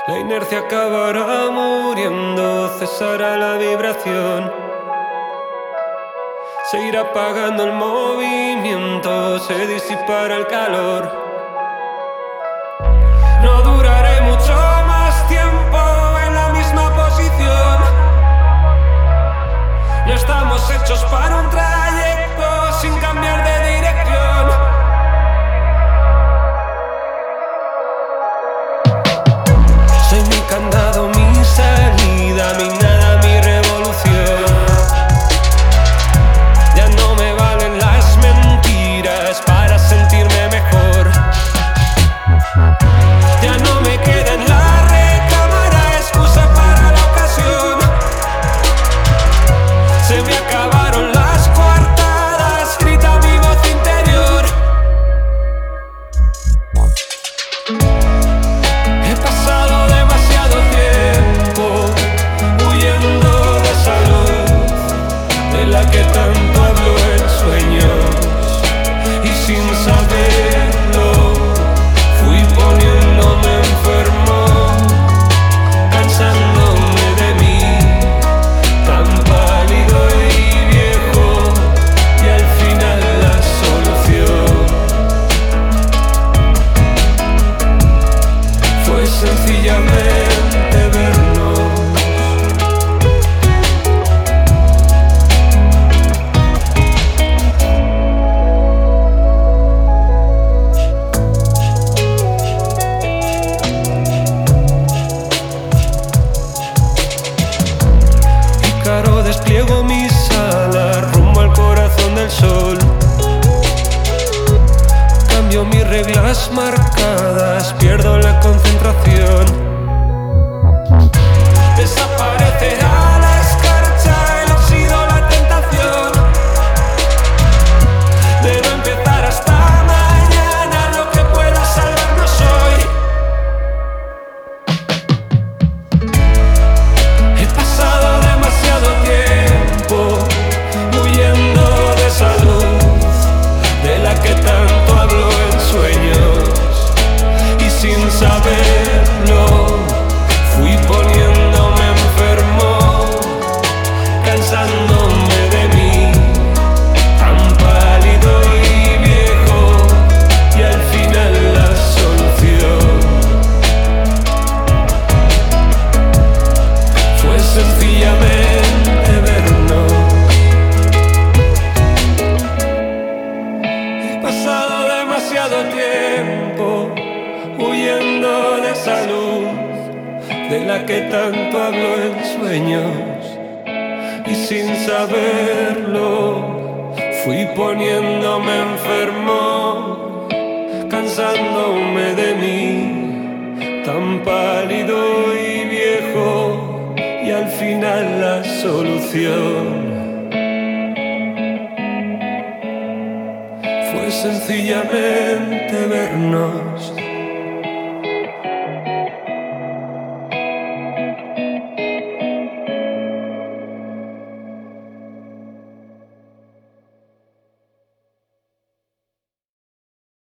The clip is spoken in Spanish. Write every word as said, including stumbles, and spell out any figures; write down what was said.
La inercia acabará muriendo, cesará la vibración. Se irá apagando el movimiento, se disipará el calor. No duraré mucho más tiempo en la misma posición. No estamos hechos para un trayecto sin cambiar de dirección. Soy mi candado, mi salida, mi nada, mi revolución. Ya no me valen las mentiras para sentirme mejor. Ya no me queda en la recámara excusa para la ocasión. Se me acabaron las coartadas, grita mi voz interior. He pasado demasiado tiempo huyendo de esa luz de la que tanto hablo en sueños, y sin saberlo fui poniéndome enfermo, cansándome de mí, tan pálido y viejo, y al final la solución fue sencillamente vernos. Ícaro, despliego mis alas rumbo al corazón del sol. Cambio mis reglas marcadas, pierdo la concentración. Desaparecerá la escarcha, el óxido, la tentación de no empezar hasta mañana lo que pueda salvarnos hoy. He pasado demasiado tiempo huyendo de esa luz de la que tanto hablo en sueños, y sin saberlo fui poniéndome enfermo, cansándome de mí, tan pálido y viejo, y al final la solución fue sencillamente vernos. He pasado demasiado tiempo huyendo de esa luz de la que tanto hablo en sueños, y sin saberlo fui poniéndome enfermo, cansándome de mí, tan pálido y viejo, y al final la solución fue sencillamente vernos.